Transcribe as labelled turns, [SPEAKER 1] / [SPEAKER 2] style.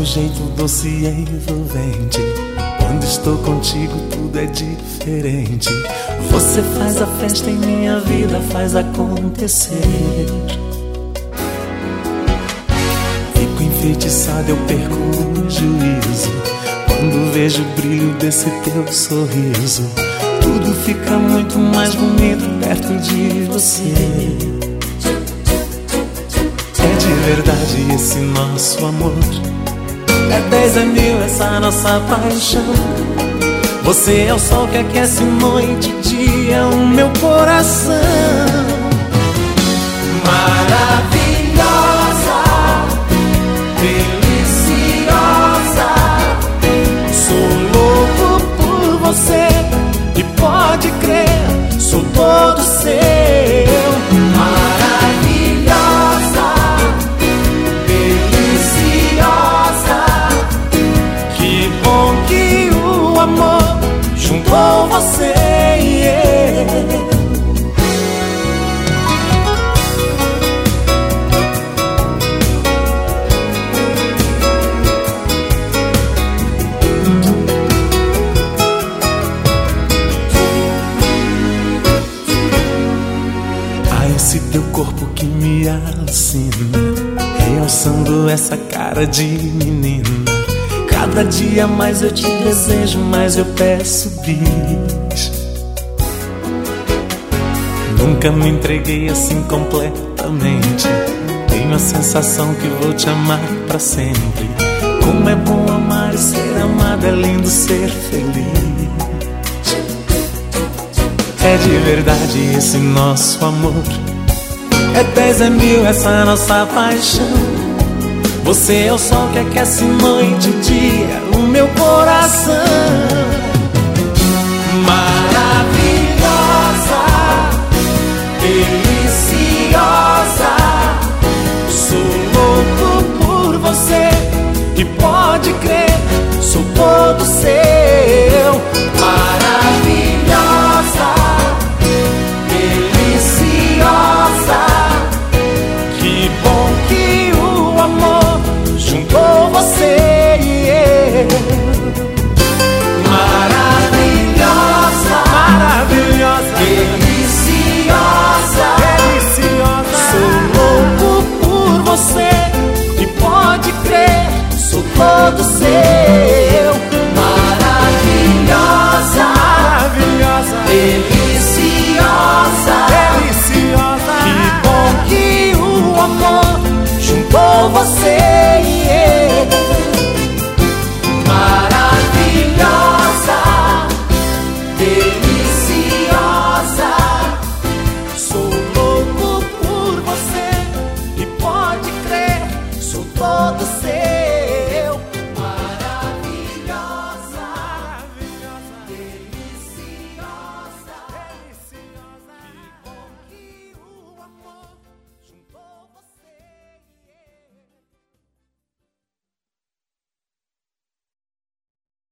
[SPEAKER 1] jeito doce e envolvente. Quando estou contigo tudo é diferente. Você faz a festa em minha vida, faz acontecer. Fico enfeitiçado, eu perco o juízo quando vejo o brilho desse teu sorriso. Tudo fica muito mais bonito perto de você. É de verdade esse nosso amor. É 10 é mil essa nossa paixão. Você é o sol que aquece noite e dia o meu coração. Maravilhosa, deliciosa, sou louco por você. E pode crer, sou todo seu. Maravilhosa, deliciosa, que bom que o amor juntou você e eu. Esse teu corpo que me alucina, realçando essa cara de menina. Cada dia mais eu te desejo, mais eu peço bis. Nunca me entreguei assim completamente. Tenho a sensação que vou te amar pra sempre. Como é bom amar e ser amado, é lindo ser feliz. É de verdade esse nosso amor. É 10 é mil essa nossa paixão. Você é o sol que aquece noite e dia o meu coração. Maravilhosa, deliciosa, sou louco por você. E pode crer, sou todo seu. Maravilhosa, deliciosa, que bom que o amor juntou você e eu. Maravilhosa, maravilhosa, deliciosa, deliciosa, sou louco por você. E pode crer, sou todo seu.